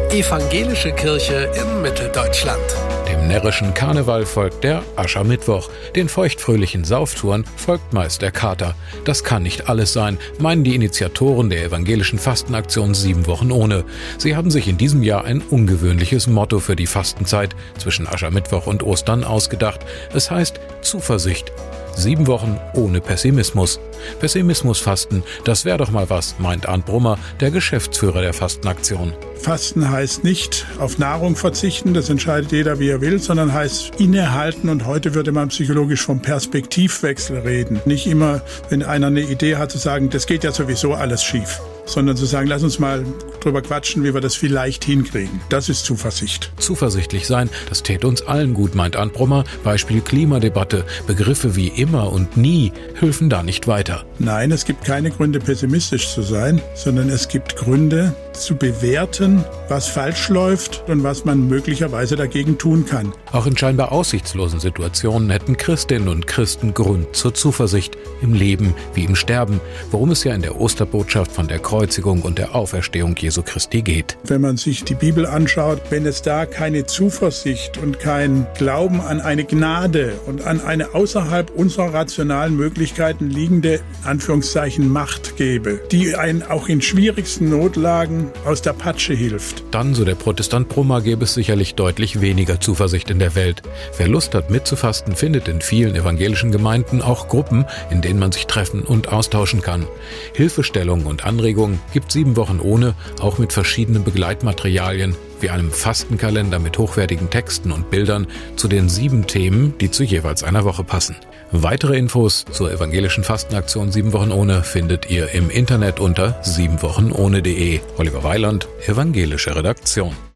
Evangelische Kirche in Mitteldeutschland. Dem närrischen Karneval folgt der Aschermittwoch. Den feuchtfröhlichen Sauftouren folgt meist der Kater. Das kann nicht alles sein, meinen die Initiatoren der evangelischen Fastenaktion 7 Wochen ohne. Sie haben sich in diesem Jahr ein ungewöhnliches Motto für die Fastenzeit zwischen Aschermittwoch und Ostern ausgedacht. Es heißt Zuversicht. 7 Wochen ohne Pessimismus. Pessimismusfasten, das wäre doch mal was, meint Arndt Brummer, der Geschäftsführer der Fastenaktion. Fasten heißt nicht auf Nahrung verzichten, das entscheidet jeder, wie er will, sondern heißt innehalten, und heute würde man psychologisch vom Perspektivwechsel reden. Nicht immer, wenn einer eine Idee hat, zu sagen, das geht ja sowieso alles schief, sondern zu sagen, lass uns mal drüber quatschen, wie wir das vielleicht hinkriegen. Das ist Zuversicht. Zuversichtlich sein, das täte uns allen gut, meint Arndt Brummer. Beispiel Klimadebatte. Begriffe wie immer und nie helfen da nicht weiter. Nein, es gibt keine Gründe, pessimistisch zu sein, sondern es gibt Gründe, zu bewerten, was falsch läuft und was man möglicherweise dagegen tun kann. Auch in scheinbar aussichtslosen Situationen hätten Christinnen und Christen Grund zur Zuversicht, im Leben wie im Sterben, worum es ja in der Osterbotschaft von der Kreuzigung und der Auferstehung Jesu Christi geht. Wenn man sich die Bibel anschaut, wenn es da keine Zuversicht und kein Glauben an eine Gnade und an eine außerhalb unserer rationalen Möglichkeiten liegende, Anführungszeichen, Macht gäbe, die einen auch in schwierigsten Notlagen aus der Patsche hilft. Dann, so der Protestant Brummer, gäbe es sicherlich deutlich weniger Zuversicht in der Welt. Wer Lust hat mitzufasten, findet in vielen evangelischen Gemeinden auch Gruppen, in denen man sich treffen und austauschen kann. Hilfestellungen und Anregungen gibt 7 Wochen ohne, auch mit verschiedenen Begleitmaterialien, wie einem Fastenkalender mit hochwertigen Texten und Bildern zu den 7 Themen, die zu jeweils einer Woche passen. Weitere Infos zur evangelischen Fastenaktion 7 Wochen ohne findet ihr im Internet unter 7wochenohne.de. Oliver Weiland, evangelische Redaktion.